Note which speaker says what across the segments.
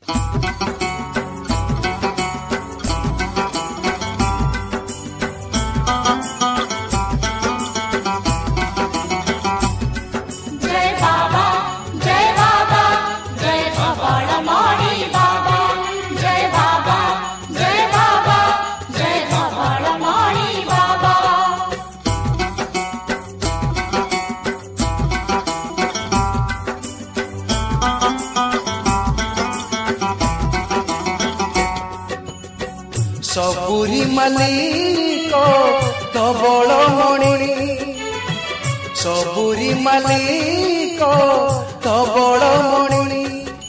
Speaker 1: सबुरी मालिक धवल मणि सबुरी मालिक धवल मणि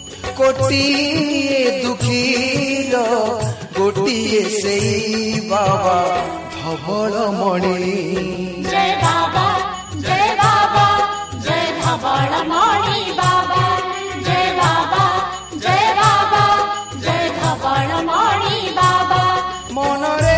Speaker 1: कोटिए दुखीर गोटिए से बाबा धवल मणि।
Speaker 2: जय बाबा जय बाबा जय धवल मणि बाबा जय बाबा जय बाबा जय धवल मणि बाबा।
Speaker 1: मनरे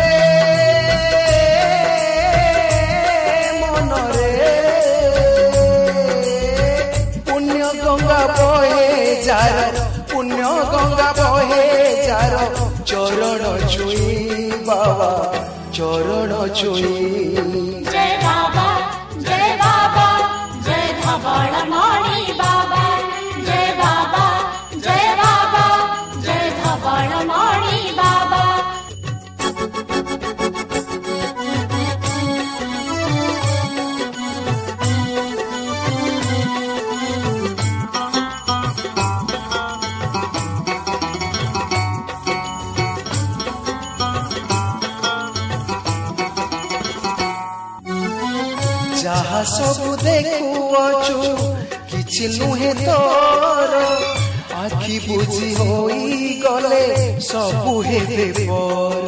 Speaker 1: पुण्य गंगा बहे जार पुण्य गंगा बहे जार चरण छुई बाबा चरण छुई।
Speaker 2: जय बाबा जय बाबा जय धवल मणि बाबा जय बाबा जय बाबा जय धवल मणि बाबा।
Speaker 1: जहा सबु देखुअछु किछि नुहे तोर आखि बुझी होई गले सबु हेबे पर।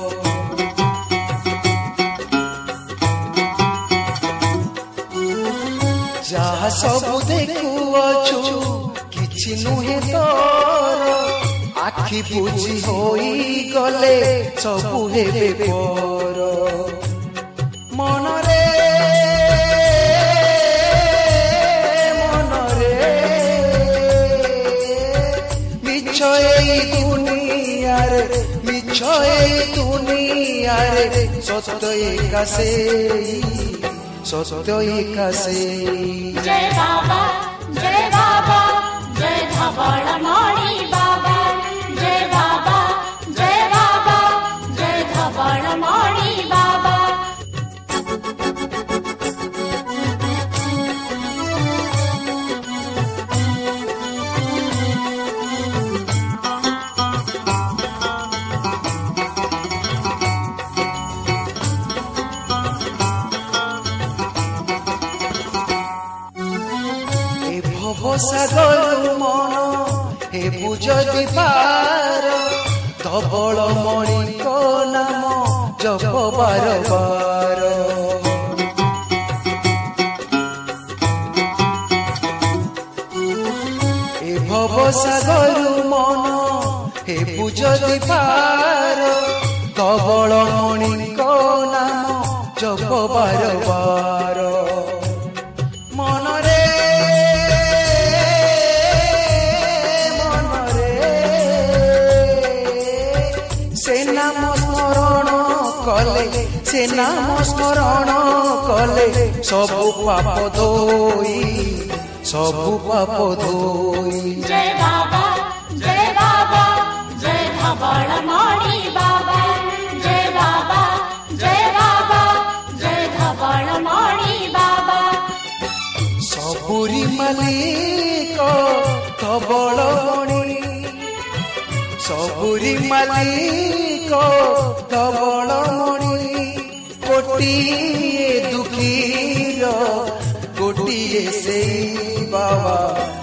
Speaker 1: जहा सबु देखुअछु किछि नुहे तोर आखि बुझी होई गले सबु हेबे पर। मनरे दुनियारे सत्य एकासे सत्य एकासे।
Speaker 2: जय बाबा जय बाबा जय धवल मणि बाबा जय बाबा जय बाबा जय धवल मणि बाबा।
Speaker 1: सागर मन हे बुझति पार धवल मणि को नाम जप बार बार। ए भव सागर मन हे बुझति पार धवल मणि को नाम जप बार बार। मनरे से नाम स्मरण कले सबु पाप धोई सबु पाप धोई।
Speaker 2: जय बाबा जय बाबा जय धवल मणि बाबा जय बाबा जय बाबा जय धवल मणि बाबा।
Speaker 1: सबुरी मालिक धवल मणि सबुरी मालिक धवल मणि कोटिए दुखीर गोटिए से बाबा